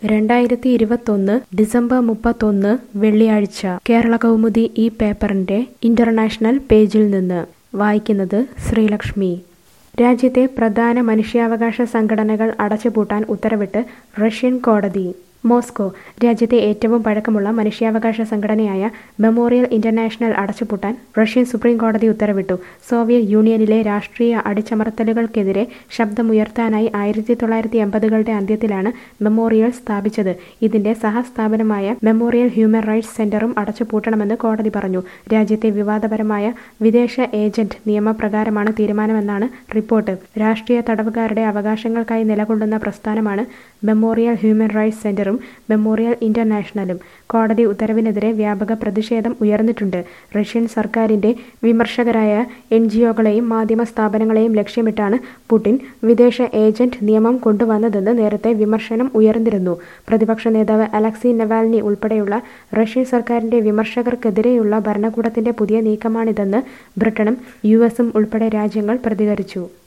2021 December 31 വെള്ളിയാഴ്ച കേരളകൗമുദി ഈ പേപ്പറിന്റെ ഇന്റർനാഷണൽ പേജിൽ നിന്ന് വായിക്കുന്നത് ശ്രീലക്ഷ്മി. രാജ്യത്തെ പ്രധാന മനുഷ്യാവകാശ സംഘടനകൾ അടച്ചുപൂട്ടാൻ ഉത്തരവിട്ട് റഷ്യൻ കോടതി. മോസ്കോ. രാജ്യത്തെ ഏറ്റവും പഴക്കമുള്ള മനുഷ്യാവകാശ സംഘടനയായ മെമ്മോറിയൽ ഇന്റർനാഷണൽ അടച്ചുപൂട്ടാൻ റഷ്യൻ സുപ്രീം കോടതി ഉത്തരവിട്ടു. സോവിയറ്റ് യൂണിയനിലെ രാഷ്ട്രീയ അടിച്ചമർത്തലുകൾക്കെതിരെ ശബ്ദമുയർത്താനായി 1980കളുടെ അന്ത്യത്തിലാണ് മെമ്മോറിയൽ സ്ഥാപിച്ചത്. ഇതിന്റെ സഹസ്ഥാപനമായ മെമ്മോറിയൽ ഹ്യൂമൻ റൈറ്റ്സ് സെന്ററും അടച്ചുപൂട്ടണമെന്ന് കോടതി പറഞ്ഞു. രാജ്യത്തെ വിവാദപരമായ വിദേശ ഏജന്റ് നിയമപ്രകാരമാണ് തീരുമാനമെന്നാണ് റിപ്പോർട്ട്. രാഷ്ട്രീയ തടവുകാരുടെ അവകാശങ്ങൾക്കായി നിലകൊള്ളുന്ന പ്രസ്ഥാനമാണ് മെമ്മോറിയൽ ഹ്യൂമൻ റൈറ്റ്സ് സെന്ററും മെമ്മോറിയൽ ഇന്റർനാഷണലും. കോടതി ഉത്തരവിനെതിരെ വ്യാപക പ്രതിഷേധം ഉയർന്നിട്ടുണ്ട്. റഷ്യൻ സർക്കാരിന്റെ വിമർശകരായ എൻജിഒകളെയും മാധ്യമ സ്ഥാപനങ്ങളെയും ലക്ഷ്യമിട്ടാണ് പുടിൻ വിദേശ ഏജന്റ് നിയമം കൊണ്ടുവന്നതെന്ന് നേരത്തെ വിമർശനം ഉയർന്നിരുന്നു. പ്രതിപക്ഷ നേതാവ് അലക്സി നവാൽനി ഉൾപ്പെടെയുള്ള റഷ്യൻ സർക്കാരിന്റെ വിമർശകർക്കെതിരെയുള്ള ഭരണകൂടത്തിന്റെ പുതിയ നീക്കമാണിതെന്ന് ബ്രിട്ടനും യുഎസും ഉൾപ്പെടെ രാജ്യങ്ങൾ പ്രതികരിച്ചു.